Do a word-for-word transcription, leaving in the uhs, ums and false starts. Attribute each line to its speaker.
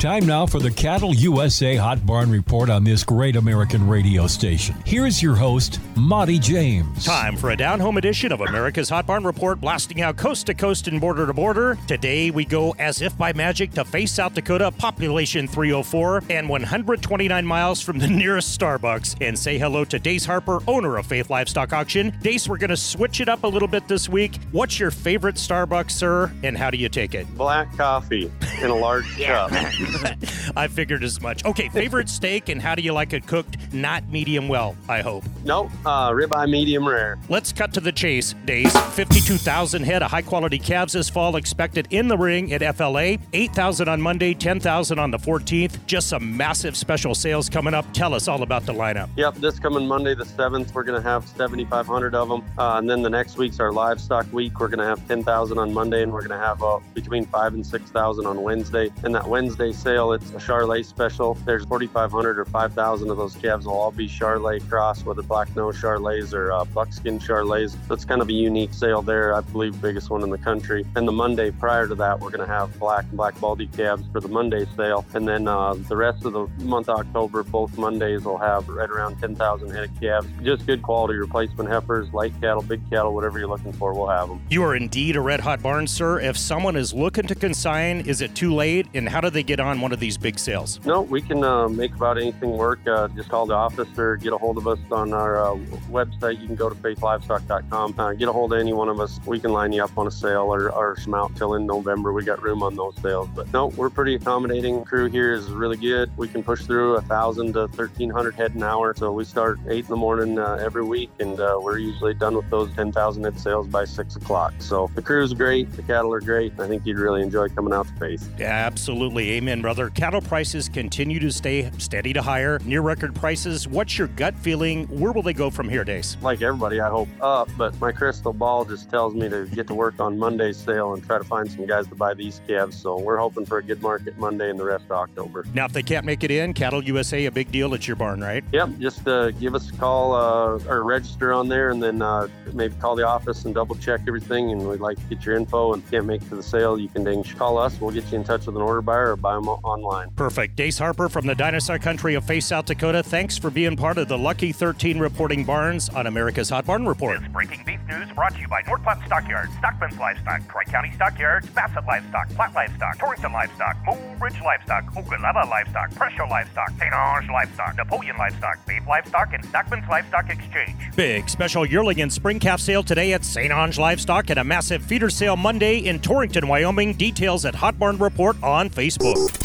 Speaker 1: Time now for the Cattle U S A Hot Barn Report on this great American radio station. Here's your host, Monty James.
Speaker 2: Time for a down-home edition of America's Hot Barn Report, blasting out coast to coast and border to border. Today we go as if by magic to Faith, South Dakota, population three oh four, and one hundred twenty-nine miles from the nearest Starbucks, and say hello to Dace Harper, owner of Faith Livestock Auction. Dace, we're going to switch it up a little bit this week. What's your favorite Starbucks, sir, and how do you take it?
Speaker 3: Black coffee in a large cup.
Speaker 2: I figured as much. Okay, favorite steak, and how do you like it cooked? Not medium well, I hope.
Speaker 3: Nope, uh, ribeye medium rare.
Speaker 2: Let's cut to the chase, Dace. fifty-two thousand head of high-quality calves this fall expected in the ring at F L A. eight thousand on Monday, ten thousand on the fourteenth. Just some massive special sales coming up. Tell us all about the lineup.
Speaker 3: Yep, this coming Monday the seventh, we're going to have seventy-five hundred of them. Uh, and then the next week's our livestock week. We're going to have ten thousand on Monday, and we're going to have uh, between five and six thousand on Wednesday. And that Wednesday sale, it's a Charolais special. There's forty-five hundred or five thousand of those calves will all be Charolais cross, whether black nose Charolais or uh, buckskin Charolais. So it's kind of a unique sale there. I believe biggest one in the country. And the Monday prior to that, we're going to have black and black baldy calves for the Monday sale. And then uh, the rest of the month of October, both Mondays will have right around ten thousand head of calves. Just good quality replacement heifers, light cattle, big cattle, whatever you're looking for, we'll have them.
Speaker 2: You are indeed a red hot barn, sir. If someone is looking to consign, is it too late? And how do they get on one of these big sales?
Speaker 3: No, we can uh, make about anything work. Uh, just call the office or get a hold of us on our uh, website. You can go to faith livestock dot com. Uh, get a hold of any one of us. We can line you up on a sale or, or some out till in November. We got room on those sales. But no, we're pretty accommodating. Crew here is really good. We can push through one thousand to thirteen hundred head an hour. So we start eight in the morning uh, every week, and uh, we're usually done with those ten thousand head sales by six o'clock. So the crew's great. The cattle are great. I think you'd really enjoy coming out to Faith.
Speaker 2: Yeah, absolutely. Amen, brother. Cattle prices continue to stay steady to higher, near record prices. What's your gut feeling? Where will they go from here, Dace?
Speaker 3: Like everybody, I hope up, but my crystal ball just tells me to get to work on Monday's sale and try to find some guys to buy these calves. So we're hoping for a good market Monday and the rest of October.
Speaker 2: Now, if they can't make it in, Cattle U S A, a big deal at your barn, right?
Speaker 3: Yep, just uh, give us a call uh, or register on there, and then uh, maybe call the office and double check everything, and we'd like to get your info. And if you can't make it to the sale, you can dang call us. We'll get you in touch with an order buyer or buy them online.
Speaker 2: Perfect. Dace Harper from the dinosaur country of Faith, South Dakota. Thanks for being part of the Lucky thirteen reporting barns on America's Hot Barn Report.
Speaker 4: This breaking beef news brought to you by North Platte Stockyards, Stockman's Livestock, Tri-County Stockyards, Bassett Livestock, Platte Livestock, Torrington Livestock, Mole Ridge Livestock, Ogallala Livestock, Presho Livestock, Saint Ange Livestock, Napoleon Livestock, Faith Livestock, and Stockman's Livestock Exchange.
Speaker 2: Big special yearling and spring calf sale today at Saint Ange Livestock, and a massive feeder sale Monday in Torrington, Wyoming. Details at Hot Barn Report on Facebook.